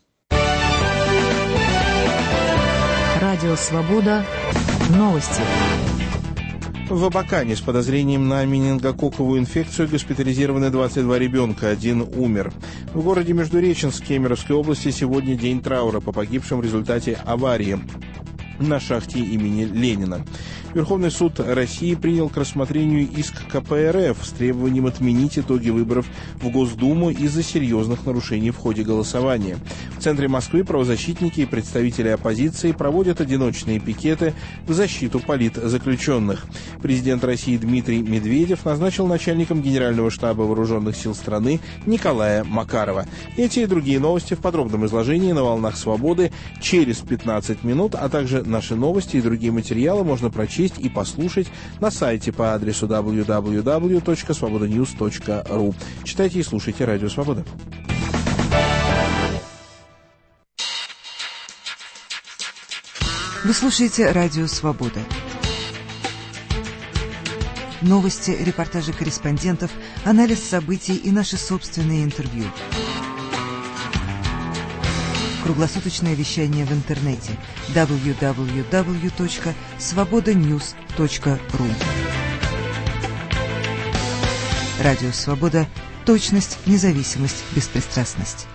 Радио «Свобода». Новости. В Абакане с подозрением на менингококковую инфекцию госпитализированы двадцать два ребенка, один умер. В городе Междуреченск Кемеровской области сегодня день траура по погибшим в результате аварии. на шахте имени Ленина. Верховный суд России принял к рассмотрению иск ка пэ эр эф с требованием отменить итоги выборов в Госдуму из-за серьезных нарушений в ходе голосования. В центре Москвы правозащитники и представители оппозиции проводят одиночные пикеты в защиту политзаключенных. Президент России Дмитрий Медведев назначил начальником Генерального штаба вооруженных сил страны Николая Макарова. Эти и другие новости в подробном изложении на «Волнах Свободы» через пятнадцать минут, а также наши новости и другие материалы можно прочесть и послушать на сайте по адресу дабл ю дабл ю дабл ю точка свобода ньюс точка ру. Читайте и слушайте Радио Свобода. Вы слушаете Радио Свобода. Новости, репортажи корреспондентов, анализ событий и наши собственные интервью. Круглосуточное вещание в интернете дабл ю дабл ю дабл ю точка свобода ньюс точка ру. Радио Свобода. Точность, независимость, беспристрастность.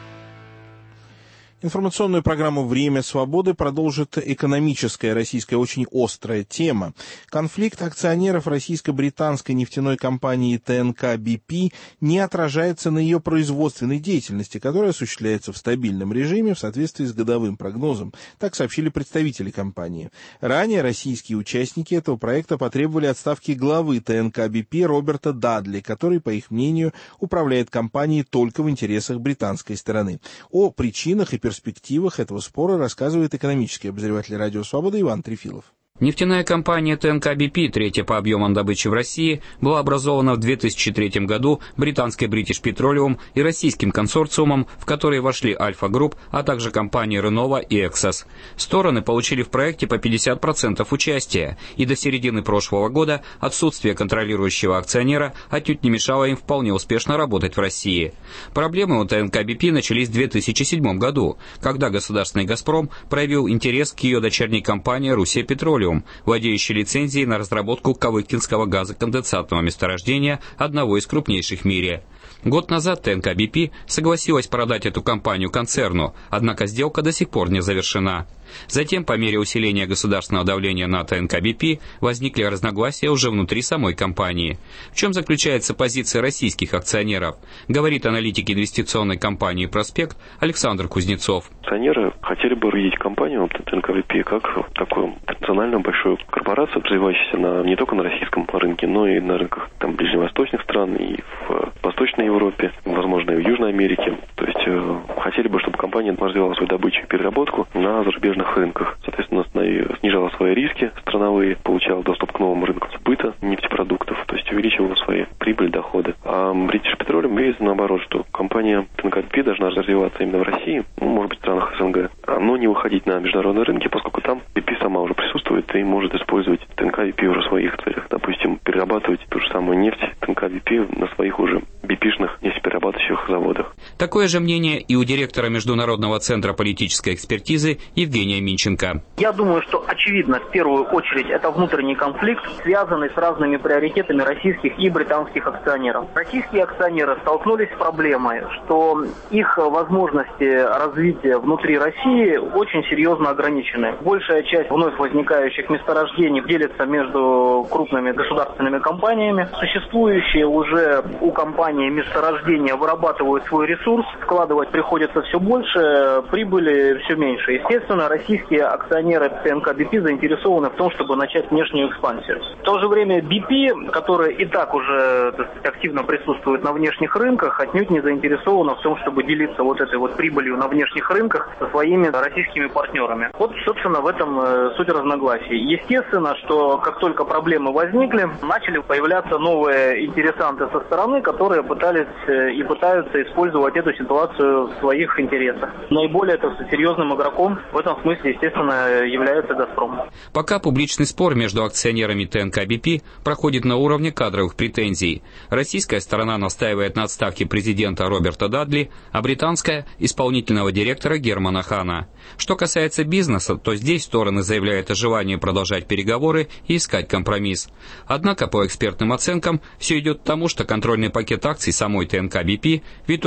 Информационную программу «Время свободы» продолжит экономическая российская очень острая тема. Конфликт акционеров российско-британской нефтяной компании тэ эн ка би пи не отражается на ее производственной деятельности, которая осуществляется в стабильном режиме в соответствии с годовым прогнозом. Так сообщили представители компании. Ранее российские участники этого проекта потребовали отставки главы тэ эн ка би пи Роберта Дадли, который, по их мнению, управляет компанией только в интересах британской стороны. О причинах и перспективах этого спора рассказывает экономический обозреватель Радио Свобода Иван Трефилов. Нефтяная компания тэ эн ка би пи, третья по объемам добычи в России, была образована в две тысячи третьем году британской British Petroleum и российским консорциумом, в который вошли Альфа Групп, а также компании Renova и Exos. Стороны получили в проекте по пятьдесят процентов участия, и до середины прошлого года отсутствие контролирующего акционера отнюдь не мешало им вполне успешно работать в России. Проблемы у тэ эн ка би пи начались в две тысячи седьмом году, когда государственный «Газпром» проявил интерес к ее дочерней компании «Руссия Петролиум», владеющей лицензией на разработку Кавыкинского газоконденсатного месторождения, одного из крупнейших в мире. Год назад тэ эн ка би пи согласилась продать эту компанию концерну, однако сделка до сих пор не завершена. Затем, по мере усиления государственного давления на тэ эн ка би пи, возникли разногласия уже внутри самой компании. В чем заключается позиция российских акционеров, говорит аналитик инвестиционной компании «Проспект» Александр Кузнецов. Акционеры хотели бы видеть компанию тэ эн ка би пи как такую национальную большую корпорацию, развивающуюся на, не только на российском рынке, но и на рынках там, ближневосточных стран и в Восточной Европе, возможно, и в Южной Америке. То есть э, хотели бы, чтобы компания развивала свою добычу и переработку на зарубежных рынках. Соответственно, снижала свои риски страновые, получала доступ к новым рынкам сбыта нефтепродуктов, то есть увеличивала свои прибыль, доходы. А British Petroleum видит наоборот, что компания тэ эн ка би пи должна развиваться именно в России, ну, может быть, в странах эс эн гэ, но не выходить на международные рынки, поскольку там би пи сама уже присутствует и может использовать тэ эн ка би пи уже в своих целях. Допустим, перерабатывать ту же самую нефть тэ эн ка би пи на своих уже би пи-шных нефтеперерабатывающих заводах. Такое же мнение и у директора Международного центра политической экспертизы Евгения Минченко. Я думаю, что очевидно, в первую очередь, это внутренний конфликт, связанный с разными приоритетами российских и британских акционеров. Российские акционеры столкнулись с проблемой, что их возможности развития внутри России очень серьезно ограничены. Большая часть вновь возникающих месторождений делится между крупными государственными компаниями. Существующие уже у компании месторождения вырабатывают свой ресурс, вкладывать приходится все больше, прибыли все меньше. Естественно, российские акционеры тэ эн ка би пи заинтересованы в том, чтобы начать внешнюю экспансию. В то же время би пи, которая и так уже, так сказать, активно присутствует на внешних рынках, отнюдь не заинтересована в том, чтобы делиться вот этой вот прибылью на внешних рынках со своими российскими партнерами. Вот, собственно, в этом э, суть разногласий. Естественно, что как только проблемы возникли, начали появляться новые интересанты со стороны, которые пытались э, и пытаются использовать эту ситуацию в своих интересах. Наиболее это серьезным игроком в этом смысле, естественно, является «Газпром». Пока публичный спор между акционерами тэ эн ка би пи проходит на уровне кадровых претензий. Российская сторона настаивает на отставке президента Роберта Дадли, а британская – исполнительного директора Германа Хана. Что касается бизнеса, то здесь стороны заявляют о желании продолжать переговоры и искать компромисс. Однако, по экспертным оценкам, все идет к тому, что контрольный пакет акций самой тэ эн ка би пи в итоге получит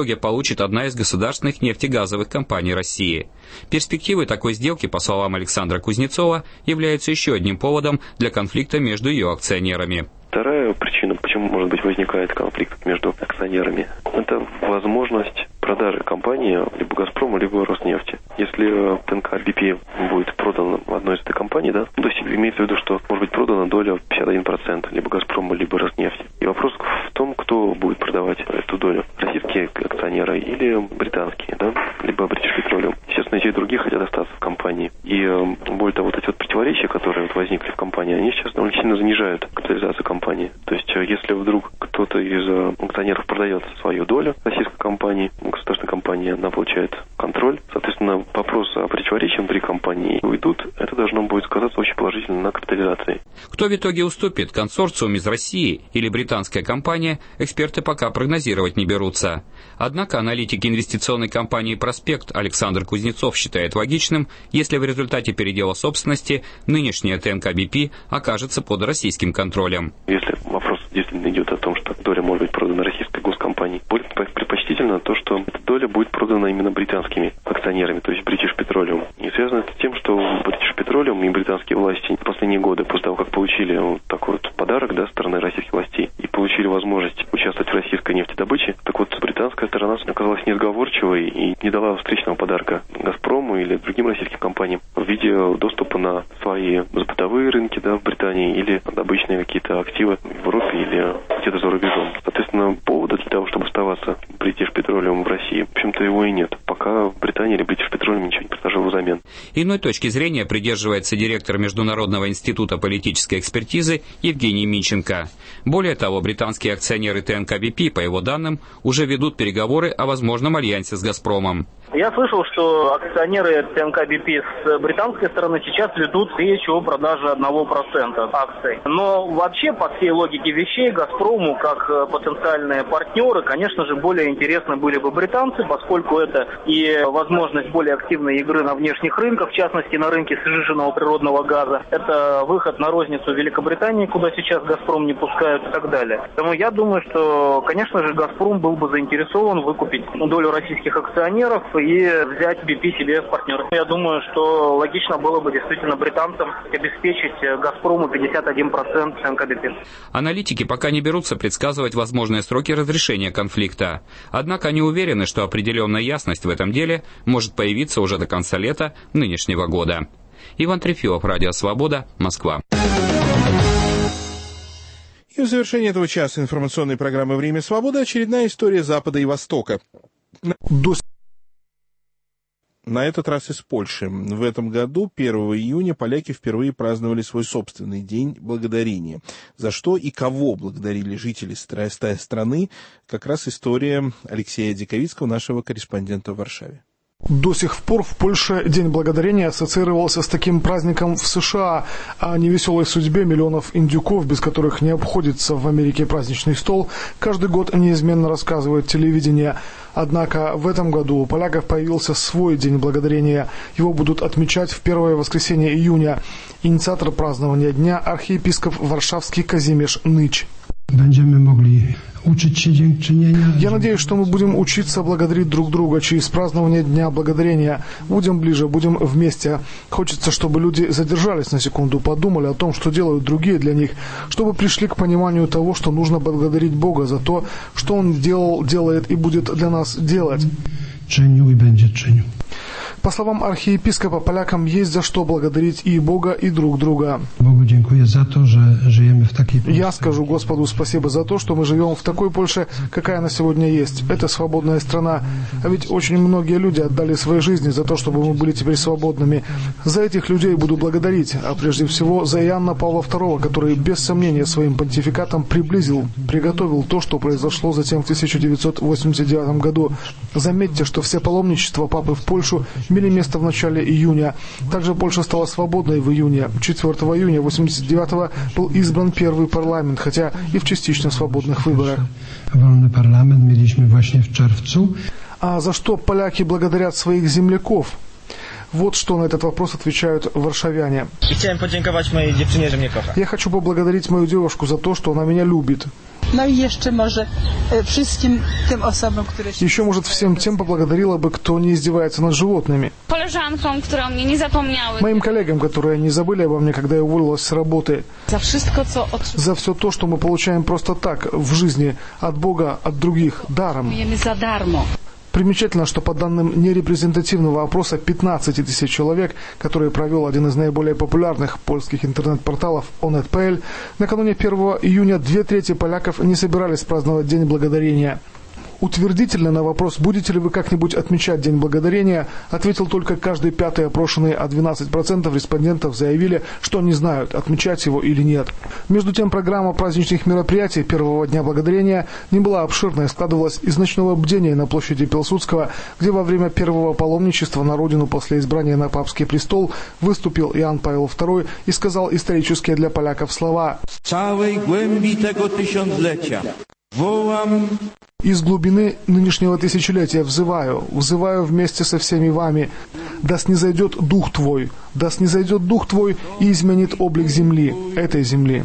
получит одна из государственных нефтегазовых компаний России. Перспективы такой сделки, по словам Александра Кузнецова, являются еще одним поводом для конфликта между ее акционерами. Вторая причина, почему, может быть, возникает конфликт между акционерами, это возможность продажи компании либо «Газпрома», либо «Роснефти». Если ТНК би пи будет продан в одной из этой компаний, да, то есть имеется в виду, что может быть продана доля пятьдесят один процент либо «Газпрома», либо «Роснефти». И вопрос в том, кто будет продавать эту долю. Российские акционеры или британские, да, либо British Petroleum. Естественно, те и другие хотят остаться в компании. И более того, вот эти вот противоречия, которые вот возникли в компании, они сейчас довольно сильно занижают капитализацию компании. То есть, если вдруг кто-то из акционеров продает свою долю российской компании, государственной компании, она получает контроль. Соответственно, вопрос о противоречии внутри компании уйдут. Это должно будет сказаться очень положительно на капитализации. Кто в итоге уступит, консорциум из России или британская компания, эксперты пока прогнозировать не берутся. Однако аналитик инвестиционной компании «Проспект» Александр Кузнецов считает логичным, если в результате передела собственности нынешняя ТНК би пи окажется под российским контролем. Если вопрос действительно идет о том, что доля может быть продана российской госкомпании, будет предпочтительно то, что эта доля будет продана именно британскими акционерами, то есть British Petroleum. И связано это с тем, что British Petroleum и британские власти в последние годы, после того, как получили вот такой вот подарок, да, со стороны российских властей, и получили возможность участвовать в российской нефтедобыче, так вот британская сторона оказалась несговорчивой и не дала встречного подарка «Газпрому» или другим российским компаниям в виде доступа на свои бытовые рынки, да, в Британии или обычные какие-то активы в Европе или где-то за рубежом. Соответственно, повода для того, чтобы оставаться British Petroleum в России, в общем-то, его и нет. Пока Британия или British Petroleum ничего не предложила взамен. Иной точки зрения придерживается директор Международного института политической экспертизы Евгений Минченко. Более того, британские акционеры ТНК би пи, по его данным, уже ведут переговоры о возможном альянсе с «Газпромом». Я слышал, что акционеры ТНК би пи с британской стороны сейчас ведут речь о продаже одного процента акций. Но вообще, по всей логике вещей, «Газпрому» как потенциальные партнеры, конечно же, более интересны были бы британцы, поскольку это и возможность более активной игры на внешних рынках, в частности на рынке сжиженного природного газа. Это выход на розницу Великобритании, куда сейчас «Газпром» не пускают и так далее. Поэтому я думаю, что, конечно же, «Газпром» был бы заинтересован выкупить долю российских акционеров и взять би пи себе в партнеры. Я думаю, что логично было бы действительно британцам обеспечить «Газпрому» пятьдесят один процент ТНК би пи. Аналитики пока не берутся предсказывать возможные сроки разрешения конфликта. Однако они уверены, что определенная ясность в этом деле может появиться уже до конца лета нынешнего года. Иван Трефилов, Радио Свобода, Москва. И в завершении этого часа информационной программы «Время свободы» очередная история Запада и Востока. До... На этот раз из Польши. В этом году, первого июня, поляки впервые праздновали свой собственный День Благодарения. За что и кого благодарили жители страны, как раз история Алексея Диковицкого, нашего корреспондента в Варшаве. До сих пор в Польше День Благодарения ассоциировался с таким праздником в США, о невеселой судьбе миллионов индюков, без которых не обходится в Америке праздничный стол, каждый год неизменно рассказывает телевидение. Однако в этом году у поляков появился свой День Благодарения. Его будут отмечать в первое воскресенье июня. Инициатор празднования дня – архиепископ варшавский Казимierz Nyć. Я надеюсь, что мы будем учиться благодарить друг друга через празднование Дня Благодарения. Будем ближе, будем вместе. Хочется, чтобы люди задержались на секунду, подумали о том, что делают другие для них, чтобы пришли к пониманию того, что нужно благодарить Бога за то, что Он делал, делает и будет для нас делать. По словам архиепископа, полякам есть за что благодарить и Бога, и друг друга. Я скажу Господу спасибо за то, что мы живем в такой Польше, какая она сегодня есть. Это свободная страна. А ведь очень многие люди отдали свои жизни за то, чтобы мы были теперь свободными. За этих людей буду благодарить, а прежде всего за Иоанна Павла второго, который без сомнения своим понтификатом приблизил, приготовил то, что произошло затем в тысяча девятьсот восемьдесят девятом году. Заметьте, что все паломничества папы в Польшу имели место в начале июня. Также Польша стала свободной в июне. четвёртого июня восемьдесят девятого был избран первый парламент, хотя и в частично свободных выборах. Wolny parlament mieliśmy właśnie w czerwcu. А за что поляки благодарят своих земляков? Вот что на этот вопрос отвечают варшавяне. Я хочу поблагодарить мою девушку за то, что она меня любит. Еще, может, всем тем поблагодарила бы, кто не издевается над животными. Моим коллегам, которые не забыли обо мне, когда я уволилась с работы. За все то, что мы получаем просто так, в жизни, от Бога, от других, даром. Примечательно, что по данным нерепрезентативного опроса пятнадцать тысяч человек, который провел один из наиболее популярных польских интернет-порталов Onet точка pl, накануне первого июня две трети поляков не собирались праздновать День Благодарения. Утвердительно на вопрос, будете ли вы как-нибудь отмечать День Благодарения, ответил только каждый пятый опрошенный, а двенадцать процентов респондентов заявили, что не знают, отмечать его или нет. Между тем, программа праздничных мероприятий первого Дня Благодарения не была обширной, складывалась из ночного бдения на площади Пилсудского, где во время первого паломничества на родину после избрания на папский престол выступил Иоанн Павел второй и сказал исторические для поляков слова «Цałej głębi tego tysiąclecia wołam». Из глубины нынешнего тысячелетия взываю, взываю вместе со всеми вами, да снизойдет Дух Твой, да снизойдет Дух Твой и изменит облик земли, этой земли.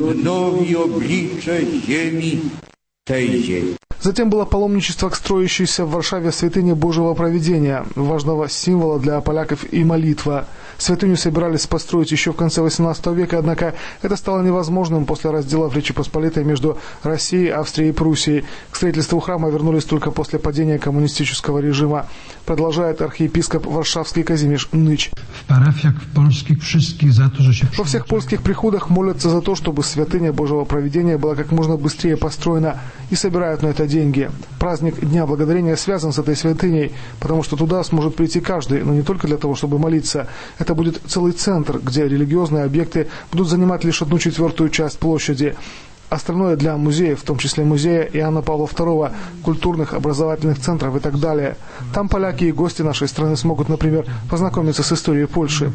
Затем было паломничество к строящейся в Варшаве святыне Божьего Провидения, важного символа для поляков и молитва. Святыню собирались построить еще в конце восемнадцатого века, однако это стало невозможным после раздела в Речи Посполитой между Россией, Австрией и Пруссией. К строительству храма вернулись только после падения коммунистического режима, продолжает архиепископ Варшавский Казимирz Nyć. Во всех польских приходах молятся за то, чтобы святыня Божьего Провидения была как можно быстрее построена, и собирают на это деньги. Праздник Дня Благодарения связан с этой святыней, потому что туда сможет прийти каждый, но не только для того, чтобы молиться. Это будет целый центр, где религиозные объекты будут занимать лишь одну четвертую часть площади. Остальное для музеев, в том числе музея Иоанна Павла второго, культурных, образовательных центров и так далее. Там поляки и гости нашей страны смогут, например, познакомиться с историей Польши.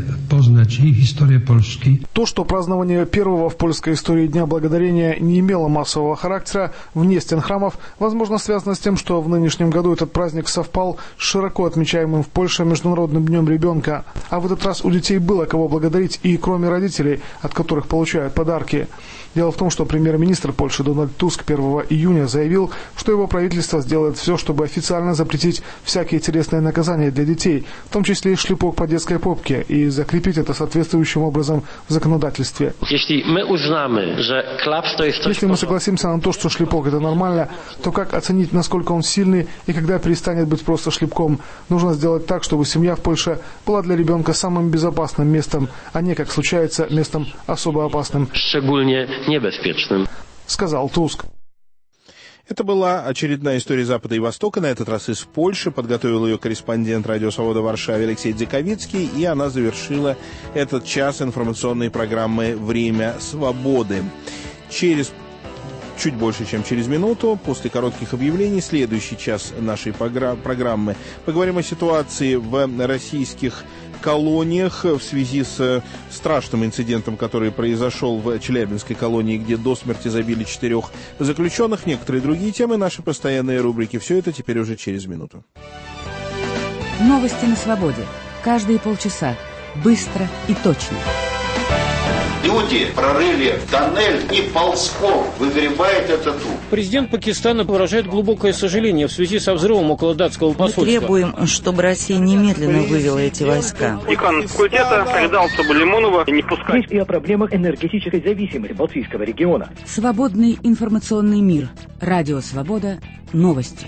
То, что празднование первого в польской истории Дня Благодарения не имело массового характера вне стен храмов, возможно, связано с тем, что в нынешнем году этот праздник совпал с широко отмечаемым в Польше Международным днем ребенка. А в этот раз у детей было кого благодарить и кроме родителей, от которых получают подарки. Дело в том, что премьер-министр Польши Дональд Туск первого июня заявил, что его правительство сделает все, чтобы официально запретить всякие телесные наказания для детей, в том числе и шлепок по детской попке, и закрепить это соответствующим образом в законодательстве. Если мы узнаем, что клапс, то есть... Если мы согласимся на то, что шлепок это нормально, то как оценить, насколько он сильный и когда перестанет быть просто шлепком? Нужно сделать так, чтобы семья в Польше была для ребенка самым безопасным местом, а не, как случается, местом особо опасным. Szczególnie небезпечным, сказал Туск. Это была очередная история Запада и Востока, на этот раз из Польши. Подготовил ее корреспондент «Радио Свобода» в Варшаве Алексей Дзиковицкий, и она завершила этот час информационной программы «Время свободы». Через чуть больше, чем через минуту, после коротких объявлений, следующий час нашей программы. Поговорим о ситуации в российских колониях в связи с страшным инцидентом, который произошел в Челябинской колонии, где до смерти забили четырех заключенных. Некоторые другие темы, наши постоянные рубрики. Все это теперь уже через минуту. Новости на свободе. Каждые полчаса. Быстро и точно. Люди прорыли тоннель и ползком выгребают этот труп. Президент Пакистана выражает глубокое сожаление в связи со взрывом около датского посольства. Мы требуем, чтобы Россия немедленно вывела эти войска. Декан факультета передал Соболемонова не пускать. Речь и о проблемах энергетической зависимости Балтийского региона. Свободный информационный мир. Радио Свобода. Новости.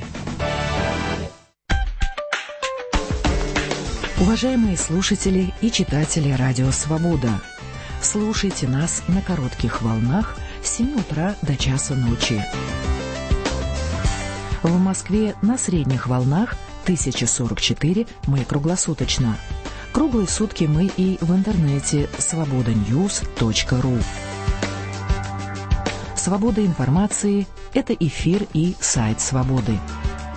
Уважаемые слушатели и читатели Радио Свобода, слушайте нас на коротких волнах с семи утра до часа ночи. В Москве на средних волнах тысяча сорок четыре, мы круглосуточно. Круглые сутки мы и в интернете свобода ньюс точка ру. Свобода информации – это эфир и сайт Свободы.